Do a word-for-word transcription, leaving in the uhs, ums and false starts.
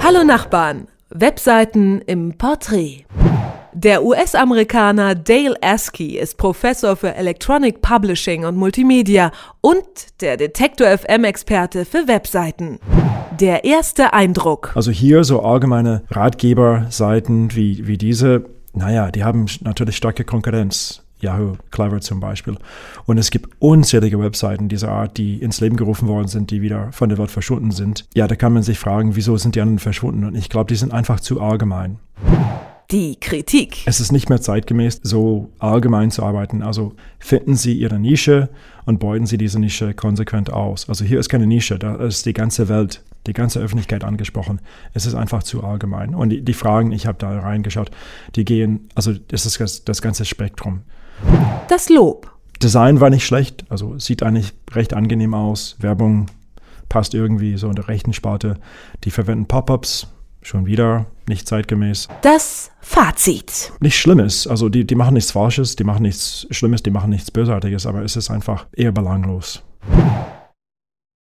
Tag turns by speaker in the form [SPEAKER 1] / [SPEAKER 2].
[SPEAKER 1] Hallo Nachbarn, Webseiten im Porträt. Der U S-Amerikaner Dale Askew ist Professor für Electronic Publishing und Multimedia und der Detektor F M-Experte für Webseiten. Der erste Eindruck.
[SPEAKER 2] Also hier so allgemeine Ratgeberseiten wie, wie diese, naja, die haben natürlich starke Konkurrenz. Yahoo, Clever zum Beispiel. Und es gibt unzählige Webseiten dieser Art, die ins Leben gerufen worden sind, die wieder von der Welt verschwunden sind. Ja, da kann man sich fragen, wieso sind die anderen verschwunden? Und ich glaube, die sind einfach zu allgemein.
[SPEAKER 1] Die Kritik.
[SPEAKER 2] Es ist nicht mehr zeitgemäß, so allgemein zu arbeiten. Also finden Sie Ihre Nische und beuten Sie diese Nische konsequent aus. Also hier ist keine Nische, da ist die ganze Welt, die ganze Öffentlichkeit angesprochen. Es ist einfach zu allgemein. Und die, die Fragen, ich habe da reingeschaut, die gehen, also das ist das, das ganze Spektrum.
[SPEAKER 1] Das Lob.
[SPEAKER 2] Design war nicht schlecht, also sieht eigentlich recht angenehm aus. Werbung passt irgendwie so in der rechten Sparte. Die verwenden Pop-ups, schon wieder nicht zeitgemäß.
[SPEAKER 1] Das Fazit.
[SPEAKER 2] Nicht Schlimmes, also die, die machen nichts Falsches, die machen nichts Schlimmes, die machen nichts Bösartiges, aber es ist einfach eher belanglos.